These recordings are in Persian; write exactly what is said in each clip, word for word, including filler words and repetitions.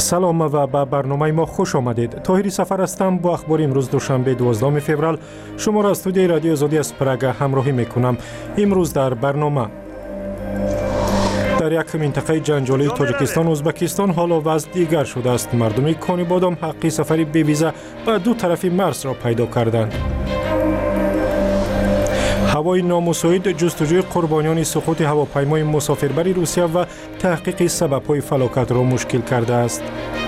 سلام و به برنامه ما خوش آمدید. طاهری سفر هستم. با اخبار امروز دوشنبه دوازدهم فوریه شما را از استودیوی رادیو آزادی از پراگ همراهی میکنم. امروز در برنامه در یک منطقه جنجالی تاجیکستان و ازبکستان حالا وضع دیگر شده است. مردم کانی بادام حقی سفری بی ویزا به دو طرف مرز را پیدا کردند. هوای نامساعد جستجوی قربانیان سقوط هواپیمای مسافربری روسیه و تحقیق سبب‌های فلاکت را مشکل کرده است.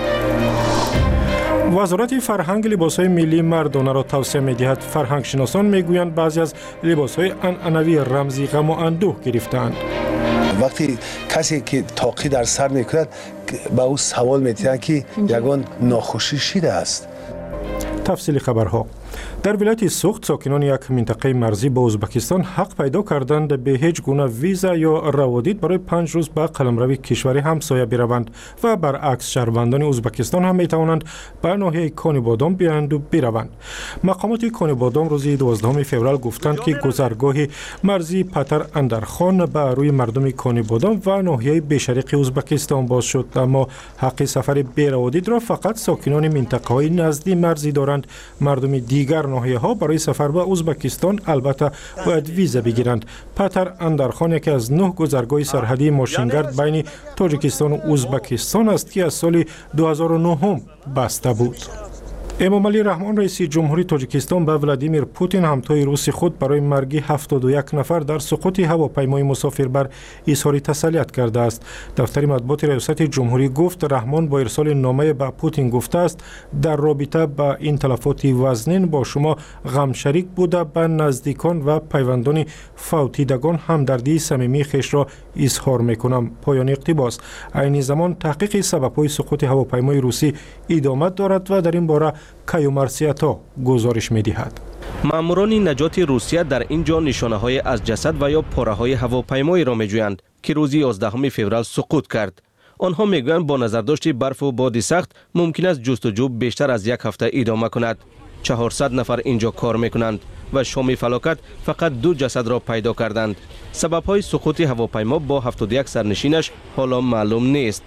وزارت فرهنگ لباس‌های ملی مردانه را توصیه می‌دهد. فرهنگ شناسان می‌گویند بعضی از لباس‌های عنعنوی رمزی غم و اندوه گرفتند. وقتی کسی که تاقی در سر می‌کند به او سوال می‌کنند که یگان ناخوشی شده است. تفصیل خبرها. در ولایت سوخت ساکنان یک منطقه مرزی با ازبکستان حق پیدا کردند به هیچ گونه ویزا یا روادید برای پنج روز به قلمرو کشور همسایه بروند و برعکس شهروندان ازبکستان هم می توانند به ناحیه کانی بادام بیایند و بروند. مقامات کانی بادام روز دوازدهم فوریه گفتند که گذرگاه مرزی پتر اندرخان به روی مردم کانی بادام و ناحیه بشرق ازبکستان باز شد، اما حق سفر بی روادید را فقط ساکنان منطقه‌های نزدیک مرزی دارند. مردم دیگر ناحیه ها برای سفر به ازبکستان البته باید ویزا بگیرند. پتر اندرخان یکی از نه گذرگاه سرحدی ماشینگرد بین تاجیکستان و ازبکستان است که از سال دو هزار و نه بسته بود. امامعلی رحمان رئیس جمهوری تاجیکستان به ولادیمیر پوتین همتای روسی خود برای مرگ هفتاد و یک نفر در سقوط هواپیمای مسافربر اظهار تسلیت کرده است. دفتر مطبوعات ریاست جمهوری گفت رحمان با ارسال نامه به پوتین گفته است در رابطه با این تلفات وزنین با شما غم شریک بوده، به نزدیکان و پیوندان فوتیدگان همدردی صمیمی خویش را اظهار میکنم. پایان اقتباس. عین زمان تحقیق سبب‌های سقوط هواپیمای روسی ادامه دارد و در این باره کیومرسیاتا گزارش می‌دهد. ماموران نجات روسیه در اینجا نشانه‌های از جسد و یا پاره‌های هواپیمایی را می‌جویند که روز یازدهم فوریه سقوط کرد. آنها می‌گویند با نظرداشت برف و باد سخت ممکن است جستجو بیشتر از یک هفته ادامه کند. چهارصد نفر اینجا کار می‌کنند و شام فلاکت فقط دو جسد را پیدا کردند. سبب‌های سقوط هواپیما با هفتاد و یک سرنشینش حالا معلوم نیست.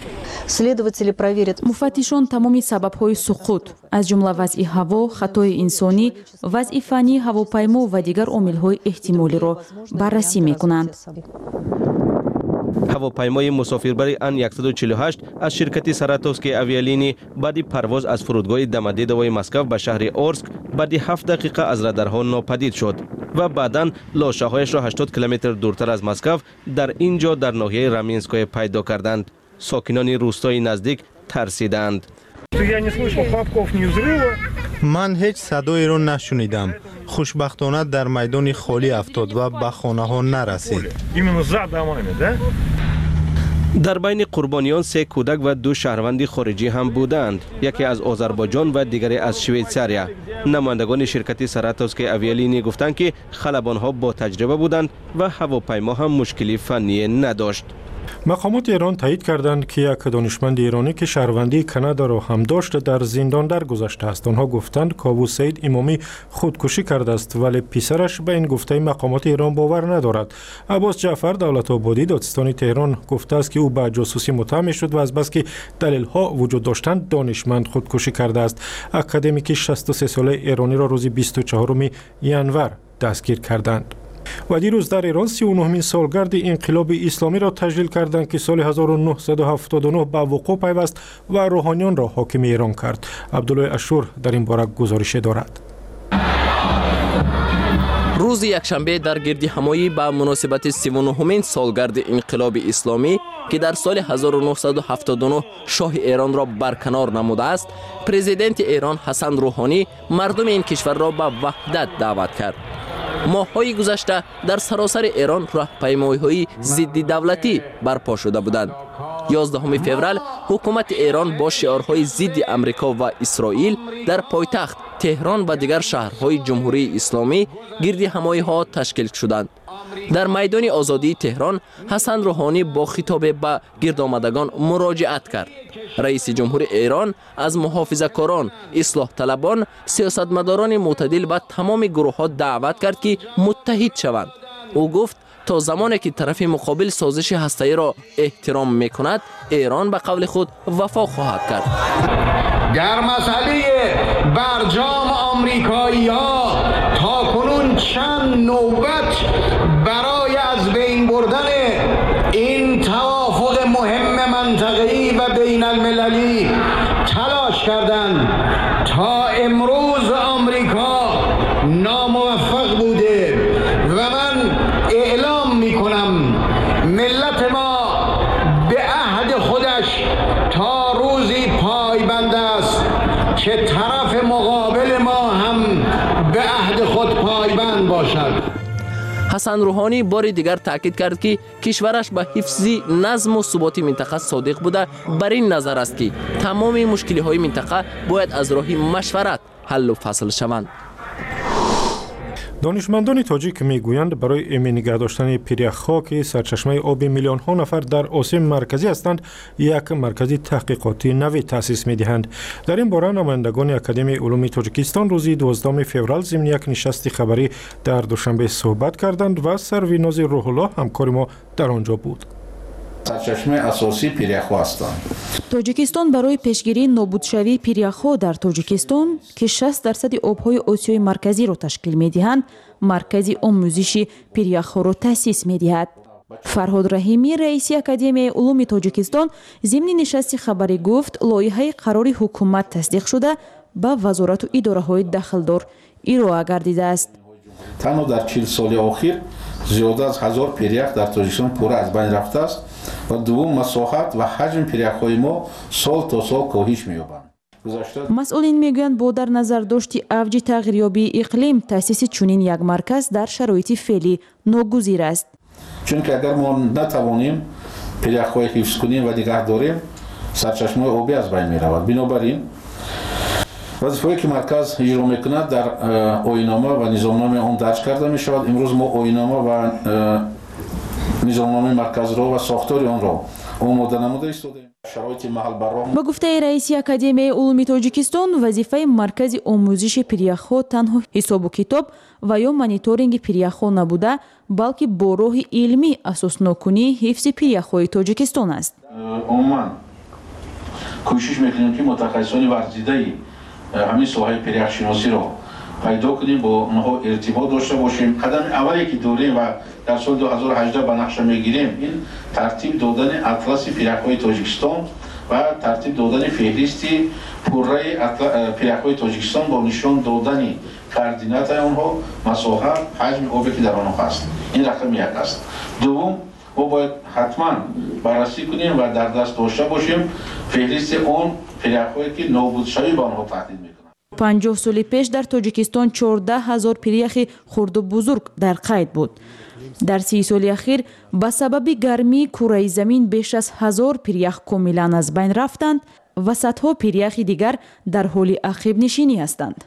مفتشان تمامی سبب‌های سقوط از جمله وضع هوا، خطای انسانی، وضع فنی هواپیما و دیگر عامل‌های احتمالی را بررسی می‌کنند. هواپیمای مسافربری ان صد و چهل و هشت از شرکت ساراتوفسکی آویالینی بعد پرواز از فرودگاه دمدیدوی مسکو به شهر اورسک بعد هفت دقیقه از رادارها ناپدید شد و بعداً لاشه‌هایش را هشتاد کیلومتر دورتر از مسکو در اینجا در ناحیه رامینسکوی پیدا کردند. ساکنان روستای نزدیک ترسیدند. من هیچ صدایی را نشنیدم. خوشبختانه در میدان خالی افتاد و به خانه ها نرسید. در بین قربانیان سه کودک و دو شهروند خارجی هم بودند، یکی از آذربایجان و دیگری از شویتزاریا. نمایندگان شرکت ساراتوفسکی آویالینی گفتند که خلبان‌ها با تجربه بودند و هواپیما هم مشکلی فنی نداشت. مقامات ایران تایید کردند که یک دانشمند ایرانی که شهروندی کانادا را هم داشت در زندان درگذشته است. آنها گفتند کاووس سعید امامی خودکشی کرده است، ولی پسرش به این گفته مقامات ایران باور ندارد. عباس جعفر دولت آبادی دادستان تهران گفته است که او به جاسوسی متهم شد و از بس که دلیل ها وجود داشتند دانشمند خودکشی کرده است. اکادمیک شصت و سه ساله ایرانی را روز بیست و چهارم ژانویه دستگیر کردند. و دیروز در ایران سی و نهمین سالگرد انقلاب اسلامی را تجلیل کردند که سال هزار و نهصد و هفتاد و نه به وقوع پیوست و روحانیان را حاکم ایران کرد. عبدالله اشور در این باره گزارش دارد. روز یکشنبه در گردهمایی به مناسبت سی و نهمین سالگرد انقلاب اسلامی که در سال هزار و نهصد و هفتاد و نه شاه ایران را برکنار نموده است، پرزیدنت ایران حسن روحانی مردم این کشور را به وحدت دعوت کرد. ماه‌های گذشته در سراسر ایران راهپیمایی‌های ضد دولتی برپا شده بودند. یازدهم فوریه حکومت ایران با شعارهای ضد امریکا و اسرائیل در پایتخت تهران و دیگر شهرهای جمهوری اسلامی گردهمایی‌ها تشکیل شدند. در میدان آزادی تهران حسن روحانی با خطاب به گردآمدگان مراجعت کرد. رئیس جمهور ایران از محافظه‌کاران، اصلاح طلبان، سیاستمداران معتدل و تمام گروه‌ها دعوت کرد که متحد شوند. او گفت تا زمانی که طرف مقابل سازش هسته‌ای را احترام میکند ایران به قول خود وفا خواهد کرد. در مسئله برجام آمریکایی‌ها تا کنون چند نوبت برای از بین بردن این توافق مهم منطقه‌ای و بین المللی تلاش کردند. تا امروز آمریکا ناموفق بوده و من اعلام میکنم ملت ما به عهد خودش تا روزی پایبند است که طرف مقابل ما هم به عهد خود پایبند باشد. حسن روحانی بار دیگر تاکید کرد که کشورش به حفظ نظم و ثبات منطقه صادق بوده. بر این نظر است که تمام مشکلی های منطقه باید از راه مشورت حل و فصل شوند. دانشمندان تاجیک میگویند برای ایمن نگه داشتن پیریخ‌ها که سرچشمه آب میلیون ها نفر در آسیا مرکزی هستند یک مرکز تحقیقاتی نوی تأسیس می‌دهند. در این باره نمایندگان اکادمی علوم تاجیکستان روز دوازدهم فوریه ضمن یک نشست خبری در دوشنبه صحبت کردند و سرورناز روح الله همکار ما در آنجا بود. سرچشمه اساسی پیریخ‌ها هستند. تاجیکستان برای پیشگیری نابودشوی پیریخ‌ها در تاجیکستان که شصت درصد آب‌های آسیای مرکزی را تشکیل می‌دهند، مرکزی آموزشی پیریخ‌ها را تأسیس می‌دهد. فرهاد رحیمی رئیس اکادمی علوم تاجیکستان ضمن نشست خبری گفت لایحه قرار حکومت تصدیق شده به وزارت و اداره‌های دخلدار ارائه گردیده است. تنها در چهل سال اخیر زیاده از هزار پیریخ در تاجیکستان پورا از بین رفته است و دوم مساحت و حجم پیریخ‌های ما سال تا سال کاهش می‌یابند. مسئولین میگویند با در نظر داشتی اوج تغییریابی اقلیم تأسیس چنین یک مرکز در شرایط فعلی ناگزیر است. چون که اگر ما نتوانیم پیریخ‌های حفظ کنیم و نگه داریم سرچشمه آبی از بین می‌رود. بنابراین وظیفه‌ای که مرکز اجرا می‌کند در آیین‌نامه و نظامنامه آن درج کرده می‌شود. امروز ما آیین‌نامه و نظامنامه مرکز را و ساختار آن را آماده نموده ایستادیم. شرایط محل برآمد. با گفته رئیس اکادمی علوم تاجیکستان وظیفه مرکز آموزش پیریخ‌ها تنها حساب و کتاب و یا مانیتورینگ پیریخ‌ها نبوده بلکه با راه علمی اساس نکنی حفظ پیریخ‌های تاجیکستان است. عموما کوشش می‌کنیم که متخصصان ورزیده همین ساحه پیریخ شناسی را پیدا کنیم، با اونها ارتباط داشته باشیم. قدم اولی که داریم و در سال دو هزار و هجده به نقشه میگیریم این ترتیب دادن اطلس پیریخ‌های تاجیکستان و ترتیب دادن فهرستی پوره پیریخ‌های تاجیکستان با نشان دادن کوردینات آنها، مساحت، حجم آبی که در آنها هست. این رقم یک است. دوم ما باید حتما بررسی کنیم و در دست داشته باشیم فهرست اون پیریخ‌هایی که نابودشوی به آنها تهدید میکنند. پنجاه سال پیش در تاجیکستان چهارده هزار پیریخ خرد و بزرگ در قید بود. در سی سال اخیر به سبب گرمی کره زمین بیش از هزار پیریخ کاملا از بین رفتند و صدها پیریخ دیگر در حال عقب نشینی هستند.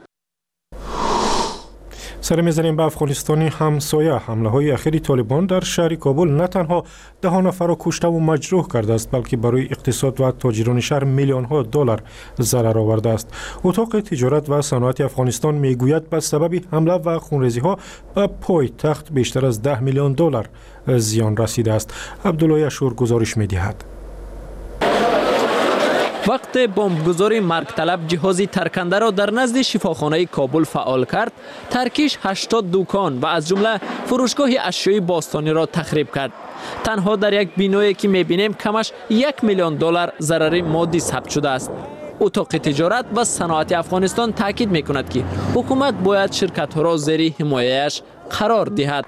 سر می‌زنیم به افغانستانی همسایه. حمله های اخیر طالبان در شهر کابل نه تنها ده ها نفر را کشته و مجروح کرده است بلکه برای اقتصاد و تاجران شهر میلیون ها دلار ضرر آورده است. اتاق تجارت و صنعت افغانستان میگوید به سبب حمله و خونریزی ها به پایتخت بیشتر از ده میلیون دلار زیان رسیده است. عبدالله اشور گزارش می‌دهد. وقت بمبگذاری مرگ طلب جهازی ترکنده را در نزد شفاخانه کابل فعال کرد، ترکیش هشتاد دکان و از جمله فروشگاه اشیای باستانی را تخریب کرد. تنها در یک بینایی که می‌بینیم کمش یک میلیون دلار ضرر مادی ثبت شده است. اتاق تجارت و صنعت افغانستان تاکید می‌کند که حکومت باید شرکت‌ها را زیر حمایه‌اش قرار دهد.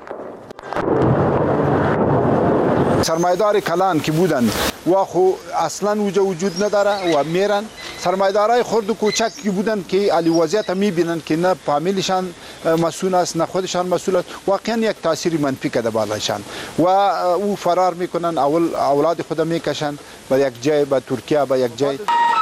سرمایه‌دار کلان که بودند و خو اصلا وجود نداره و میرن سرمایه‌دارای خرد و کوچک که بودند که علی وضعیت میبینند که نه فامیلشان مسئول است نه خودشان مسئول است، واقعا یک تاثیر منفی کرده بالایشان و او فرار میکنن، اول اولاد خود میکشن به یک جای، به ترکیه، به یک جای.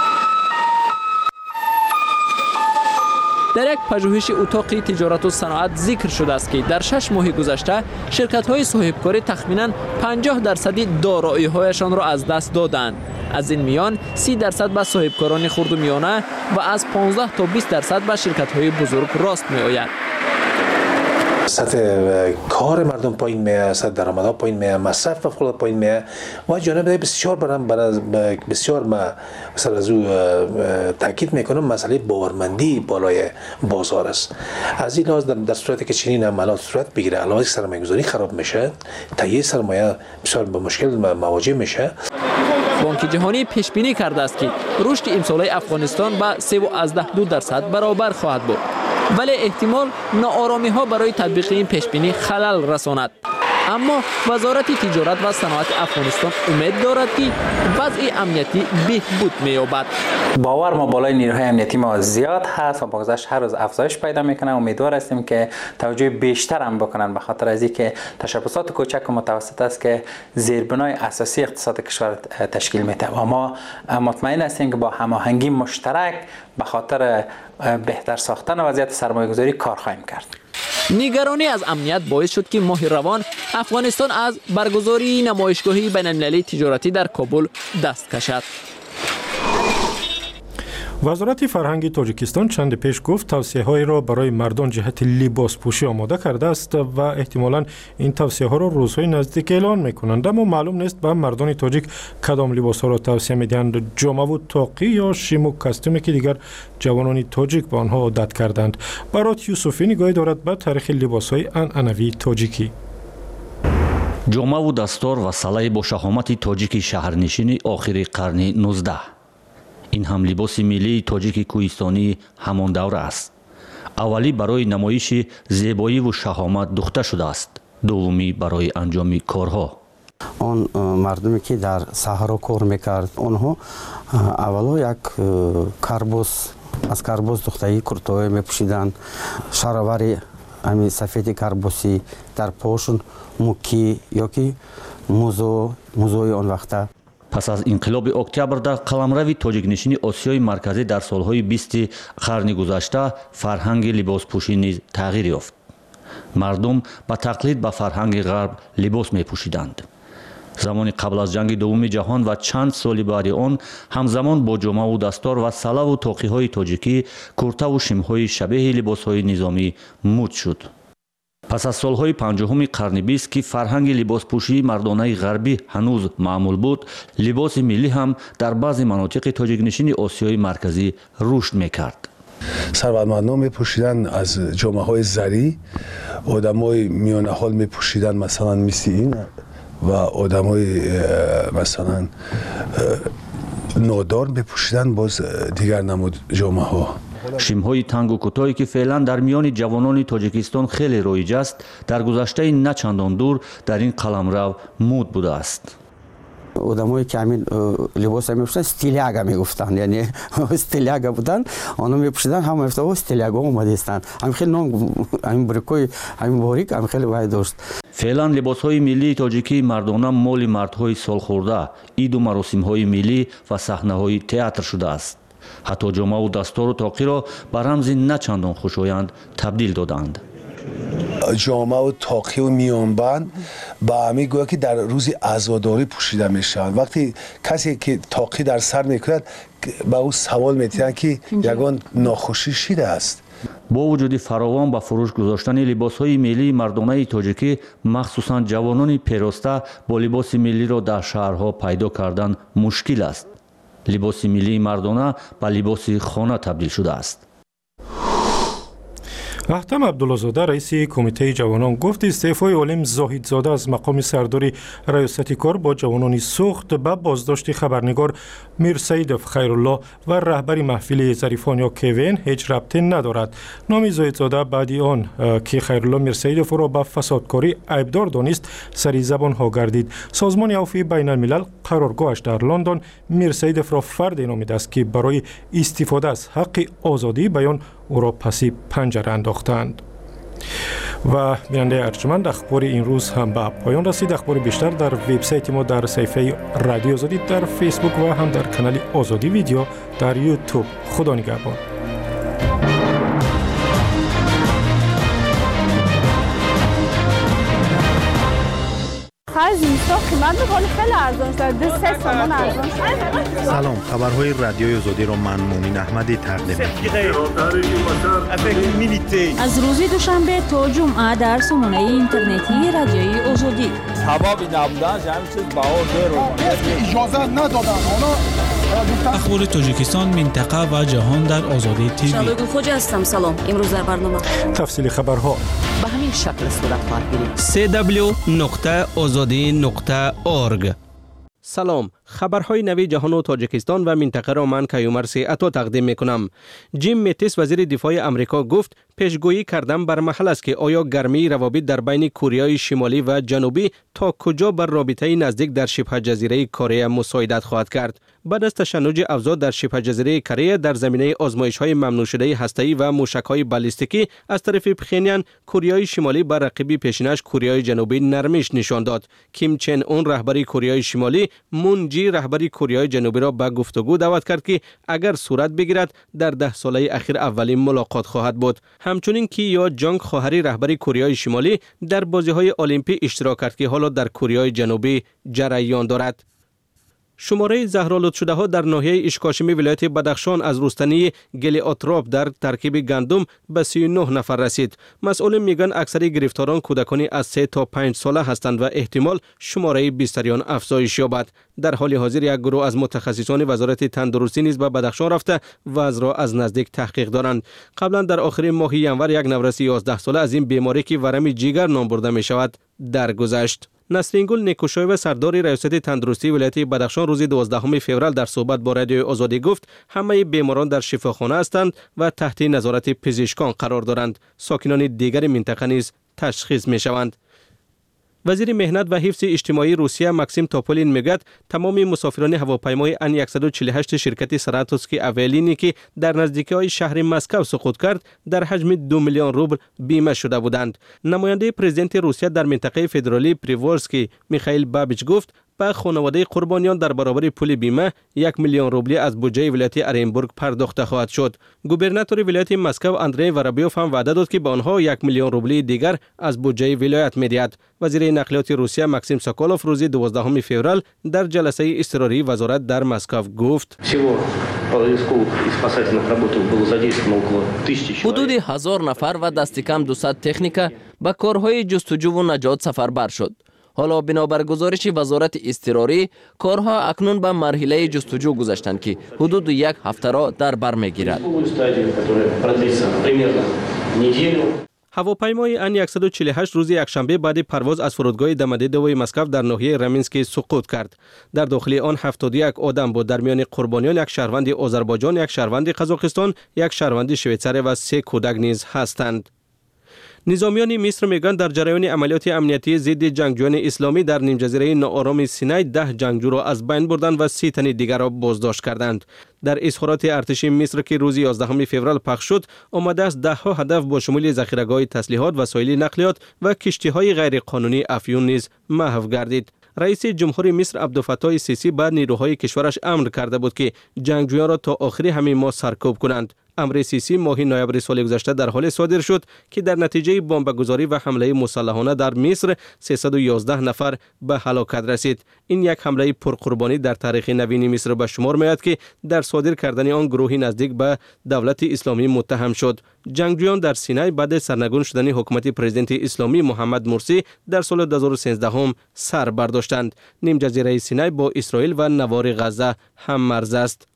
در یک پژوهش اتاق تجارت و صنعت ذکر شده است که در شش ماه گذشته شرکت‌های صاحبکاری تخمیناً پنجاه درصد دارایی‌هایشان را از دست دادند. از این میان سی درصد به صاحبکاران خرد و میانه و از پانزده تا بیست درصد به شرکت‌های بزرگ راست می‌آید. سطح کار مردم پایین میاد، سطح درآمدها پایین میاد، مصرف فوق پایین میاد و جانب بسیار برام بسیار ما مثلا از او تاکید میکنم مسئله باورمندی بالای بازار است. از این لحاظ در صورتی که چنین عملیات صورت بگیره علاوه سرمایه‌گذاری خراب میشه، تهیه سرمایه بسیار به مشکل مواجه میشه. بانک جهانی پیش بینی کرده است که رشد امسال افغانستان به سه و دو درصد برابر خواهد بود، ولی احتمال ناآرامی ها برای تطبیق این پیش بینی خلل رساند. اما وزارت تجارت و صنعت افغانستان امید دارد که وضع امنیتی بهبود می‌یابد. باور ما بالای نیروهای امنیتی ما زیاد هست و با گذشت هر روز افزایش پیدا میکنه. امیدوار هستیم که توجه بیشتر هم بکنن، به خاطر از اینکه تشبثات کوچک و متوسط است که زیربنای اساسی اقتصاد کشور تشکیل میده و ما مطمئن هستیم که با هماهنگی مشترک به خاطر بهتر ساختن وضعیت سرمایه‌گذاری کار خواهیم کرد. نگرانی از امنیت باعث شد که ماه روان افغانستان از برگزاری نمایشگاهی بین‌المللی تجارتی در کابل دست کشد. وزارت فرهنگ تاجیکستان چند پیش گفت توصیه‌هایی را برای مردان جهت لباس پوشی آماده کرده است و احتمالاً این توصیه‌ها را روزهای نزدیک اعلان می‌کنند، اما معلوم نیست به مردان تاجیک کدام لباس‌ها را توصیه می‌دهند، جامه و طاقی یا شیم و کاستومی که دیگر جوانان تاجیک به آنها عادت کردند. برات یوسفی نگاهی دارد به تاریخ لباس‌های عنعنوی تاجیکی. جامه و دستار و سلای با شهامت تاجیک شهرنشین آخر قرن نوزدهم. این هم لباس ملی تاجیک کوهستانی همان دوره است. اولی برای نمایش زیبایی و شهامت دوخته شده است، دومی برای انجام کارها. آن مردمی که در صحرا کار میکرد، آنها اولا یک کربوس از کربوس دوخته‌ای کرتای میپوشیدند، شلوار همین سفید کربوسی، در پاشون موکی یا که موزو موزوی آن وقته. پس از انقلاب اکتبر در قلمرو تاجیک‌نشین آسیای مرکزی در سالهای بیست قرن گذشته فرهنگ لباس پوشی نیز تغییر یافت. مردم با تقلید به فرهنگ غرب لباس می‌پوشیدند. زمان قبل از جنگ دوم جهان و چند سال بعد آن همزمان با جامه و دستار و سله و طاقی‌های تاجیکی کرته و شیم‌های شبیه لباس‌های نظامی مد شد. پس از سالهای پنجم قرن بیست که فرهنگ لباس پوشی مردانه غربی هنوز معمول بود، لباس ملی هم در بعضی مناطق تاجیک‌نشین آسیای مرکزی رشد می‌کرد. ثروتمندان می‌پوشیدن از جامه‌های زری، آدمای میانه حال می‌پوشیدن مثلا مثل این و آدمای مثلا نادار می‌پوشیدن باز دیگر نمود جامه‌ها. شیم‌های تنگ و کوتاهی که فعلا در میان جوانان تاجیکستان خیلی رایج است، در گذشته نه چندان دور در این قلمرو مد بوده است. آدمایی که همین لباس می‌پوشیدن استیلیاگا میگفتن، یعنی استیلیاگا بودن، آنها می‌پوشیدن هم افتاد استیلیاگا اومده استند. همین خیلی نام همین بریکوی همین باریک هم خیلی وای داشت. فعلا لباس‌های ملی تاجیکی مردانه مال مردهای سالخورده، عید و مراسم‌های ملی و صحنه‌های تئاتر شده است. حتی جامه و دستار و طاقی را به رمزی نه چندان خوشایند تبدیل دادند. جامه و طاقی و میانبند با همه گویا که در روز عزاداری پوشیده میشن. وقتی کسی که طاقی در سر میکند با او سوال میتونن که یگان ناخوشی شده است. با وجود فراوان به فروش گذاشتن لباس‌های ملی مردانه تاجیکی، مخصوصاً جوانان پیراسته با لباس ملی را در شهرها پیدا کردن مشکل است. لباس ملی مردانه به لباس خانه تبدیل شده است. احتم عبدالله‌زاده رئیس کمیته جوانان گفت استعفای عالم زاهدزاده از مقام سرداری ریاست کار با جوانان سوخت به بازداشت خبرنگار میرسیدوف خیرالله و رهبر محفل ظریفان یا کوین هیچ ربطی ندارد. نام زاهدزاده بعدی آن که خیرالله میرسیدوف را به فسادکاری عیبدار دانست سری زبان ها گردید. سازمان عفو بین الملل قرارگاهش در لندن میرسیدوف را فرد نامید است که برای استفاده از حق آزادی بیان او را پسی پنجره انداختند. و بیننده ارجمند، اخبار این روز هم به پایان رسید. اخبار بیشتر در وبسایت ما در صفحه رادیو آزادی در فیسبوک و هم در کانال آزادی ویدیو در یوتیوب. خدا نگهدار. خرج قیمت میکنه خیلی ارزان شده، سه تومن ارزان شده. سلام، خبرهای رادیوی آزادی را من مؤمن احمدی تقدیم می‌کنم. از روز دوشنبه تا جمعه در سامانه اینترنتی رادیوی آزادی. حبابی نبودن همین چیز بهار داره. اجازه ندادن اونا. اخبار تاجیکستان، منطقه و جهان در آزادی تیوی. شبگو خوج هستم. سلام. امروز در برنامه تفصیل خبرها به همین شکل صورت خواهد گرفت. سی دبلیو نقطه آزادی نقطه اورگ. سلام، خبرهای نوی جهان و تاجیکستان و منطقه را من کیومرث عطا تقدیم میکنم. جیم متیس وزیر دفاع آمریکا گفت پیشگویی کردن بر محل است که آیا گرمی روابط در بین کره شمالی و جنوبی تا کجا بر رابطه نزدیک در شبه جزیره کره مساعدت خواهد کرد. بعد از تشنج افزود در شبه جزیره کره در زمینه آزمایش‌های ممنوع شده هسته‌ای و موشک‌های بالستیکی از طرف پخینیان، کره شمالی بر رقیب پیشینش کره جنوبی نرمش نشان داد. کیم چن اون رهبری کره شمالی مون جی رهبری کره جنوبی را به گفتگو دعوت کرد که اگر صورت بگیرد در ده ساله اخیر اولین ملاقات خواهد بود. همچنین کی یا جانگ خواهری رهبری کره شمالی در بازی‌های المپیک اشتراک کرد که حالا در کره جنوبی جریان دارد. شماره زهرآلود شده ها در ناحیه اشکاشمی ولایت بدخشان از رستنی گلی آتراب در ترکیب گندم به سی و نه نفر رسید. مسئولین میگن اکثر گرفتاران کودکانی از سه تا پنج ساله هستند و احتمال شماره بیستریان افزایش یابد. در حال حاضر یک گروه از متخصصان وزارت تندرستی نیز به بدخشان رفته وضع را از نزدیک تحقیق دارند. قبلا در آخر ماه ینور یک نورس یازده ساله از این بیماری که ورم جگر نام برده می شود درگذشت. نسرین گل نیکوشایو سردار ریاست تندرستی ولایت بدخشان روز دوازدهم فوریه در صحبت با رادیو آزادی گفت همه بیماران در شفاخانه هستند و تحت نظارت پزشکان قرار دارند. ساکنان دیگر منطقه نیز تشخیص می شوند. وزیر مهنت و حفظ اجتماعی روسیه ماکسیم توپولین میگوید تمام مسافران هواپیمای ان صد و چهل و هشت شرکت سراتوسکی اولینی که در نزدیکی شهر مسکو سقوط کرد در حجم دو میلیون روبل بیمه شده بودند. نماینده پرزیدنت روسیه در منطقه فدرالی پریورسکی میخائیل بابیچ گفت به خانواده قربانیان در برابر پول بیمه یک میلیون روبلی از بودجه ولایت ارنبورگ پرداخته خواهد شد. گوبرناتور ولایت مسکو اندری ورابیوف هم وعده داد که به آنها یک میلیون روبلی دیگر از بودجه ولایت میدهد. وزیر نقلیات روسیه ماکسیم سوکولوف روز دوازدهم فوریه در جلسه اضطراری وزارت در مسکو گفت حدود هزار نفر و دست کم دویست تکنیک به کارهای جستجو و نجات سفربر شد. حالا بنابر گزارش وزارت اضطراری کارها اکنون به مرحله جستجو گذشتند که حدود یک هفته را در بر میگیرد. هواپیمای ان صد و چهل و هشت روز یکشنبه بعد پرواز از فرودگاه دمدیدوی مسکو در ناحیه رامینسکی سقوط کرد. در داخل آن هفتاد و یک آدم بود. در میان قربانیان یک شهروند آذربایجان، یک شهروند قزاقستان، یک شهروند شویچری و سه کودک نیز هستند. نظامیان مصر میگن در جریان عملیات امنیتی ضد جنگجویان اسلامی در نیم جزیره ناآرام سینای ده جنگجو را از بین بردند و سی تن دیگر را بازداشت کردند. در اظهارات ارتش مصر که روز یازدهم فوریه پخش شد، آمده است ده ها هدف با شمول ذخیره‌گاه تسلیحات، وسایل نقلیات و کشتی‌های غیرقانونی افیون نیز محو گردید. رئیس جمهور مصر عبدالفتاح السیسی بر نیروهای کشورش امر کرده بود که جنگجویان را تا آخر همین ماه سرکوب کنند. امر سیسی ماه نوامبر سال گذشته در حال صادر شد که در نتیجه بمبگذاری و حمله مسلحانه در مصر سیصد و یازده نفر به هلاکت رسید. این یک حمله پرقربانی در تاریخ نوین مصر به شمار میاد که در صادر کردن آن گروهی نزدیک به دولت اسلامی متهم شد. جنگجویان در سینای بعد سرنگون شدن حکومت پرزیدنت اسلامی محمد مرسی در سال دو هزار و سیزده هم سر برداشتند. نیم جزیره سینای با اسرائیل و نوار غزه هم مرز است.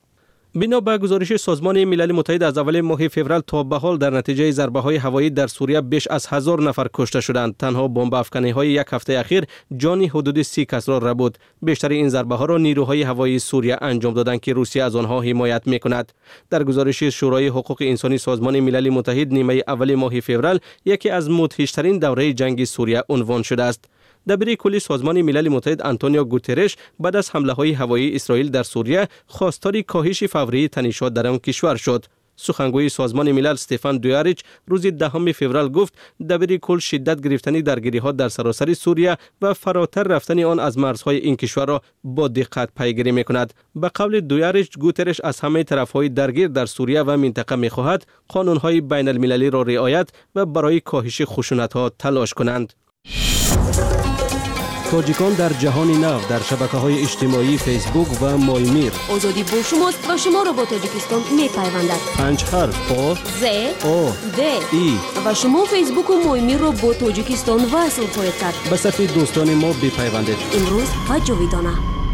بنا به گزارش سازمان ملل متحد از اول ماه فوریه تا به حال در نتیجه ضربه‌های هوایی در سوریه بیش از هزار نفر کشته شدند. تنها بمب افکنی‌های یک هفته اخیر جان حدود سی کس را ربود. بیشتر این ضربه‌ها را نیروهای هوایی سوریه انجام دادند که روسیه از آنها حمایت می‌کند. در گزارش شورای حقوق انسانی سازمان ملل متحد نیمه اول ماه فوریه یکی از مدهش‌ترین دوره جنگ سوریه عنوان شده است. دبیر کلی سازمان ملل متحد آنتونیو گوترش بعد از حمله‌های هوایی اسرائیل در سوریه خواستار کاهش فوری تنش‌ها در آن کشور شد. سخنگوی سازمان ملل استفان دویاریچ روز دهم فوریه گفت دبیر کل شدت گرفتن درگیری‌ها در سراسر سوریه و فراتر رفتن آن از مرزهای این کشور را با دقت پیگیری می‌کند. به قول دویاریچ گوترش از همه طرف‌های درگیر در سوریه و منطقه می‌خواهد قانون‌های بین‌المللی را رعایت و برای کاهش خشونت‌ها تلاش کنند. تاجیکان در جهان نو در شبکه‌های اجتماعی فیسبوک و مایمیر. آزادی با شماست و شما را با تاجیکستان می‌پیوندد. پنج حرف آ ز او د ای و شما فیسبوک و مایمیر را با تاجیکستان وصل خواهید کرد. به صف دوستان ما بپیوندید. امروز و جاویدانه.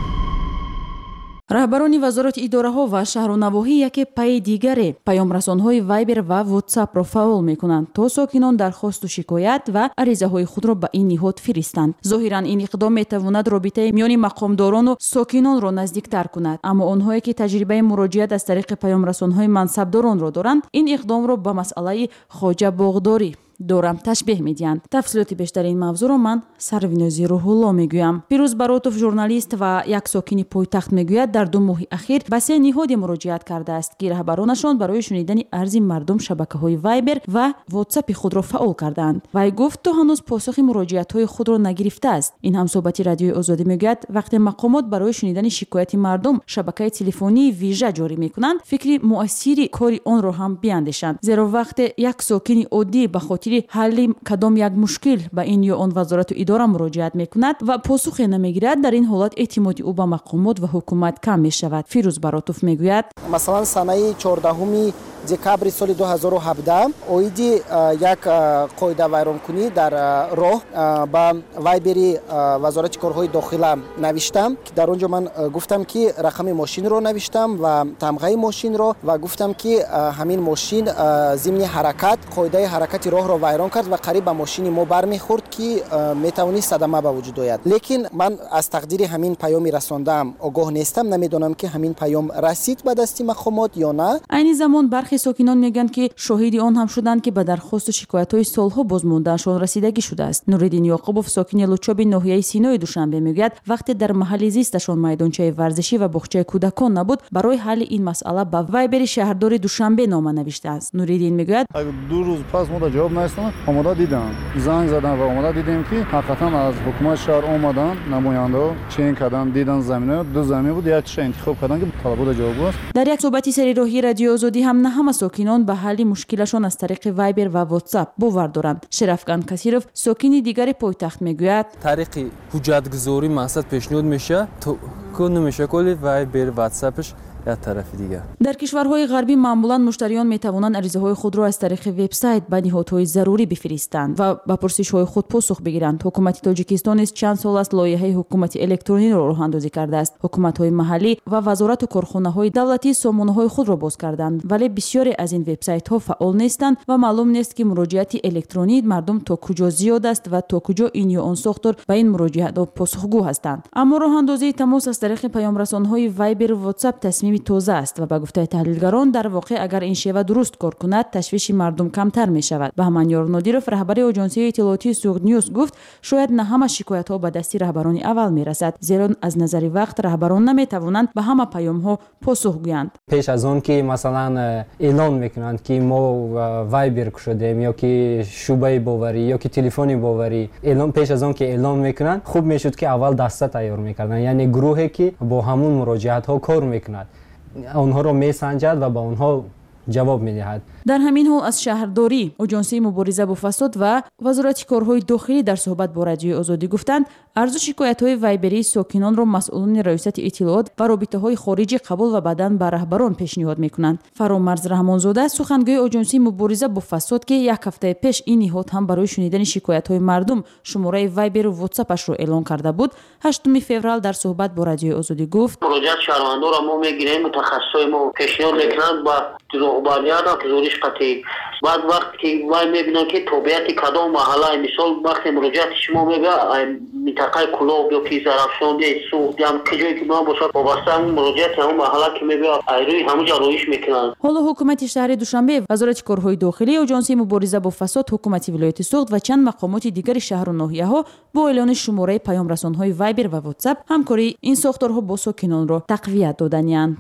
раҳбарони вазорати идораҳо ва шаҳру навоҳӣ яке пайи дигаре паёмрасонҳои вайбер ва вотсапро фаъол мекунанд то сокинон дархосту шикоят ва аризаҳои худро ба ин ниҳод фиристанд. зоҳиран ин иқдом метавонад робитаи миёни мақомдорону сокинонро наздиктар кунад, аммо онҳое ки таҷрибаи муроҷиат аз тариқи паёмрасонҳои мансабдоронро доранд ин иқдомро ба масъалаи хоҷабоғдорӣ дорам ташбеҳ медиҳанд. тафсилоти бештари ин мавзӯъро ман сарвинози рӯҳулло мегӯям. пирӯз баротов журналист ва як сокини пойтахт мегӯяд дар ду моҳи ахир ба се ниҳоде муроҷиат кардааст ки раҳбаронашон барои шунидани арзи мардум шабакаҳои вайбер ва вотсапи худро фаъол кардаанд. вай гуфт то ҳанӯз посухи муроҷиатҳои худро нагирифтааст. ин ҳамсоҳбати радиои озодӣ мегӯяд вақте мақомот барои шунидани шикояти мардум шабакаи телефонии вижа ҷорӣ мекунанд фикри муассири кори онро ҳам биандешанд, зеро вақте як сокини оддӣ ба хотири ҳалли кадом як мушкил ба ин ё он вазорату идора муроҷиат мекунад ва посухе намегирад, дар ин ҳолат эътимоди ӯ ба мақомот ва ҳукумат кам мешавад. фирӯз баротов мегӯяд масалан санаи чордаҳуми декабри соли ду ҳазору ҳабдаҳ оиди як қоидавайронкунӣ дар роҳ ба вайбери вазорати корҳои дохила навиштам. дар он ҷо ман гуфтам ки рақами мошинро навиштам ва тамғаи мошинро ва гуфтам ки ҳамин мошин зимни ҳаракат қоидаи ҳаракати роҳро вайрон кард ва қариб ба мошини мо бармехӯрд ки метавонист садама ба вуҷуд ояд. лекин ман аз тақдири ҳамин паёми расондаам огоҳ нестам, намедонам ки ҳамин паём расид ба дасти мақомот ё на. айни замон бархи сокинон мегӯянд ки шоҳиди он ҳам шуданд ки ба дархосту шикоятҳои солҳо бозмондаашон расидагӣ шудааст. нуриддин ёқубов сокини лучоби ноҳияи синои душанбе мегӯяд вақте дар маҳалли зисташон майдончаи варзишӣ ва бохчаи кӯдакон набуд, барои ҳалли ин масъала ба вайбери шаҳрдори душанбе нома навиштааст. нуриддин мегӯяд ду рӯз пас мо дар ҷавоб наистам, омода дидам, занг задан ва омода дидем ки ҳақиқатан аз ҳукумат шаҳр омадан намояндаҳо чен кардан, дидан замина ду замин буд, якша интихоб кардан ки талабот ҷавоб аст. дар як суҳбати сарироҳии радиои озодӣ ҳам на ҳама сокинон ба ҳалли мушкилашон аз тариқи вайбер ва вотсап бовар доранд. шерафкан касиров сокини дигари пойтахт мегӯяд тариқи ҳуҷҷатгузорӣ мақсад пешниҳод меша то ку намеша коли вайбер ватсапш як тарафи дигар. дар кишварҳои ғарбӣ маъмулан муштариён метавонанд аризаҳои худро аз тариқи вебсайт ба ниҳодҳои зарурӣ бифиристанд ва ба пурсишҳои худ посух бигиранд. ҳукумати тоҷикистон низ чанд сол аст лоиҳаи ҳукумати электрониро роҳандозӣ кардааст. ҳукуматҳои маҳаллӣ ва вазорату корхонаҳои давлатӣ сомонаҳои худро боз карданд, вале бисёре аз ин вебсайтҳо фаъол нестанд ва маълум нест ки муроҷиати электронии мардум то куҷо зиёд аст ва то куҷо ин ё он сохтор ба ин муроҷиатҳо посухгӯ ҳастанд. аммо роҳандозии тамос аз тариқи паёмрасонҳои вайбер ва вотсап тасмими тоза аст ва ба гуфтаи таҳлилгарон дар воқеъ агар ин шева дуруст кор кунад ташвиши мардум камтар мешавад. баҳманёр нодиров раҳбари оҷонсияи иттилоотии Суғд Ньюс гуфт шояд на ҳама шикоятҳо ба дасти раҳбарони аввал мерасад, зеро аз назари вақт раҳбарон наметавонанд ба ҳама паёмҳо посух гӯянд. пеш аз он ки масалан эълон мекунанд ки мо вайбер кушодем ё ки шӯъбаи боварӣ ё ки телефони боварӣ, эълон пеш аз он ки эълон мекунанд хуб мешуд ки аввал даста тайёр мекарданд, яъне гурӯҳе ки бо ҳамун муроҷиатҳо кор мекунад, онҳоро месанҷад ва ба онҳо ҷавоб медиҳад. дар ҳамин ҳол аз шаҳрдорӣ, оҷонсии мубориза бо фасод ва вазорати корҳои дохилӣ дар суҳбат бо радиои озодӣ гуфтанд арзу шикоятҳои вайберии сокинонро масъулони раёсати иттилоот ва робитаҳои хориҷӣ қабул ва баъдан ба раҳбарон пешниҳод мекунанд. фаромарз раҳмонзода сухангӯи оҷонсии мубориза бо фасод ки як ҳафтаи пеш ин ниҳод ҳам барои шунидани шикоятҳои мардум шумораи вайберу вотсапашро эълон карда буд, ҳаштуми феврал дар суҳбат бо радиои озодӣ гуфт муроҷиат шаҳрвандоро мо мегирем, мутахассисои мо пешниҳод мекунанд ба роҳбарият акзориш қатъӣ. баъд вақт ки вай мебинад ки тобиати кадом маҳалла, мисол вақте муроҷиати шумо мега минтақаи кулоб ё ки зарафшонде суғд ям киҷое ки ман бошад вобаста ҳамун муроҷиати ҳамун маҳалла ки мега айрӯи ҳамун ҷо роиш мекунанд. ҳоло ҳукумати шаҳри душанбе, вазорати корҳои дохилӣ, оҷонсии мубориза бо фасод, ҳукумати вилояти суғд ва чанд мақомоти дигари шаҳру ноҳияҳо бо эълони шумораи паёмрасонҳои вайбер ва вотсап ҳамкории ин сохторҳо бо сокинонро тақвият доданиянд.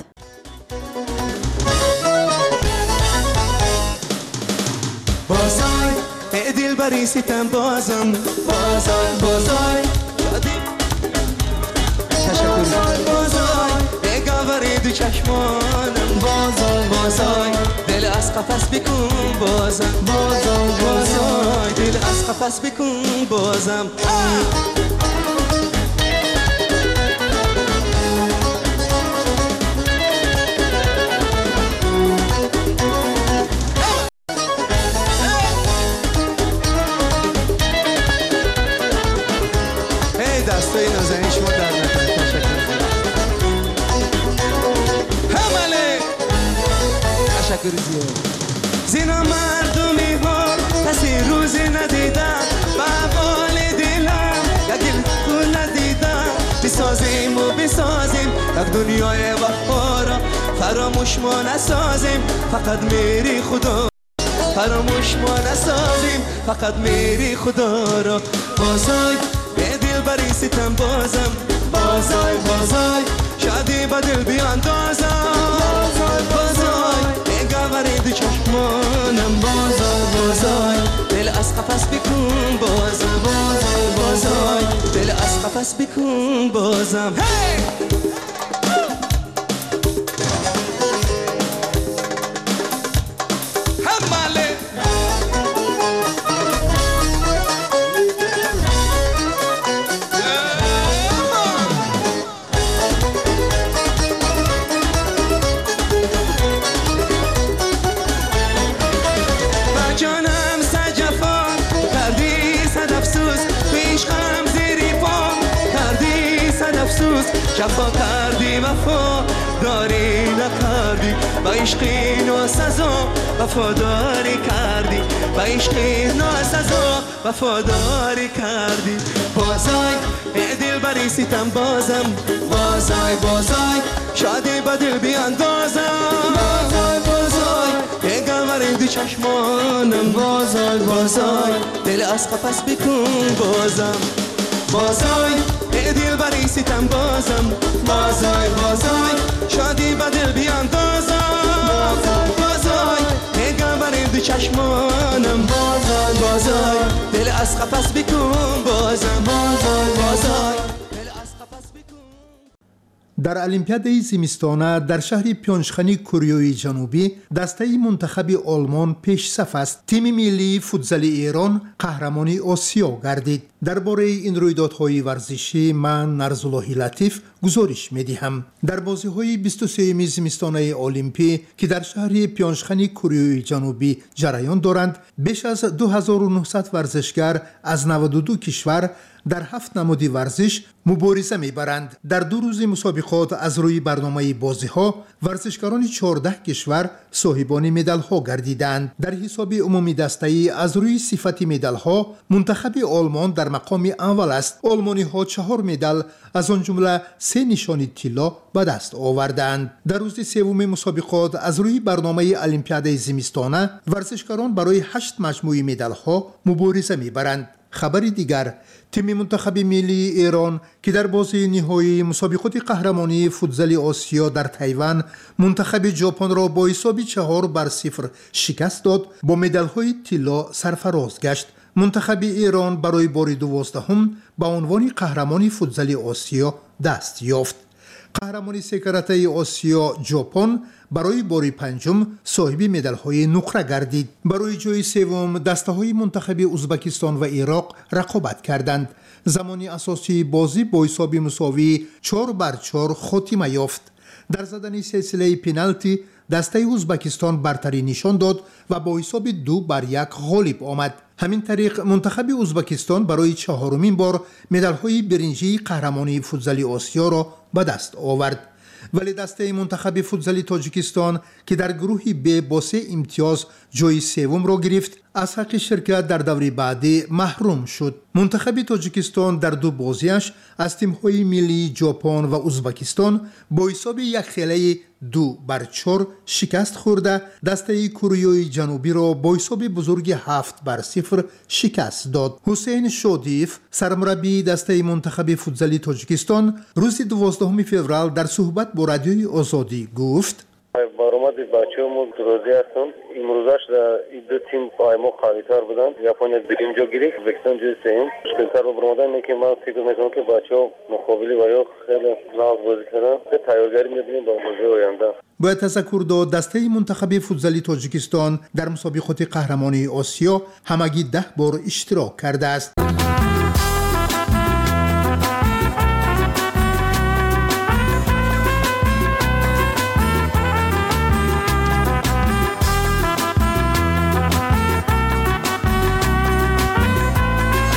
بازای دل بری ستم بازم بازای بازای بازای بازای دگاوری دو چشمانم بازای بازای دل از قفس بکن بازم بازای بازای دل از قفس بکن بازم نکردیم زینا مردمی ها کسی روزی ندیدم با حال دلم یک دل کل ندیدم بسازیم و بسازیم یک دنیای بخارا فراموش ما نسازیم فقط میری خدا فراموش ما نسازیم فقط میری خدا را بازای به دل بری ستم بازم بازای بازای شادی با دل بیاندازم بازای نگاوری دو چشمانم بازای بازای دل از قفس بکن بازم بازای بازای دل از قفس بکن بازم هی جفا کردی وفا داری نکردی با عشقی ناسزا وفاداری کردی با عشقی ناسزا وفاداری کردی بازای ای دل بری ستم بازم بازای بازای شادی با دل بیاندازم بازای بازای ای گلوری دو چشمانم بازای بازای دل از قفس بکن بازم بازای ای دل بری ستم بازم بازای بازای شادی با دل بیاندازم بازای ای گلوری دو چشمانم بازای بازای دل از قفس بکن بازم بازای بازای در المپیاد زمستانه در شهر پیونچخانی کره جنوبی دسته منتخب آلمان پیش صف است. تیم ملی فوتزال ایران قهرمان آسیا گردید. درباره این رویدادهای ورزشی من نرزالله لطیف گزارش می‌دهم. در بازی‌های بیست و سوم زمستانه المپی که در شهر پیونچخانی کره جنوبی جریان دارند، بیش از دو هزار و نهصد ورزشگر از نود و دو کشور در هفت نماد ورزش مبارزه می‌برند. در دو روز مسابقات از روی برنامه بازی‌ها ورزشکاران چهارده کشور صاحبان مدال‌ها گردیدند. در حساب عمومی دسته‌ای از روی صفت مدال‌ها منتخب آلمان در مقام اول است. آلمانی‌ها چهار مدال از آن جمله سه نشانی طلا به دست آوردند. در روز سوم مسابقات از روی برنامه المپیاد زمستانه ورزشکاران برای هشت مجموعه مدال‌ها مبارزه می‌برند. خبر دیگر، تیم منتخب ملی ایران که در بازی نهایی مسابقات قهرمانی فوتزال آسیا در تایوان منتخب ژاپن را با حساب چهار بر صفر شکست داد، با مدال‌های طلا سرفراز گشت. منتخب ایران برای بار دوازدهم به عنوان قهرمان فوتزال آسیا دست یافت. قهرمانی سه کرته آسیا ژاپن برای بار پنجم صاحب مدال‌های نقره گردید. برای جای سوم دسته‌های منتخب ازبکستان و عراق رقابت کردند. زمانی اساسی بازی با حساب مساوی چهار بر چهار خاتمه یافت. در زدن سلسله پنالتی دسته ازبکستان برتری نشان داد و با حساب دو بر یک غالب آمد. همین طریق منتخب ازبکستان برای چهارمین بار مدال‌های برنجی قهرمانی فوتزال آسیا را به دست آورد. ولی دسته منتخب فوتزال تاجیکستان که در گروه ب با سه امتیاز جای سوم را گرفت، از حق شرکت در دوره بعدی محروم شد. منتخب تاجیکستان در دو بازیش از تیم‌های ملی ژاپن و ازبکستان با حساب یک خیلی دو بر چهار شکست خورده دسته کره جنوبی را با حساب بزرگ هفت بر صفر شکست داد. حسین شادیف سرمربی دسته منتخب فوتزال تاجیکستان روز دوازدهم فوریه در صحبت با رادیوی آزادی گفت: برآمد بچه‌مون روزی هستن امروزش در این دو تیم پای ما قوی‌تر بودن. ژاپن دوم جا گرفت، ازبکستان جای سوم. مشکل‌تر رو برآمدن که ما فکر می‌کنم که بچه‌ها مقابلی و یا خیلی ناز بازی کردن. به تیارگری می‌بینیم با بازی آینده. باید تذکر داد دسته منتخب فوتزال تاجیکستان در مسابقات قهرمانی آسیا همگی ده بار اشتراک کرده است.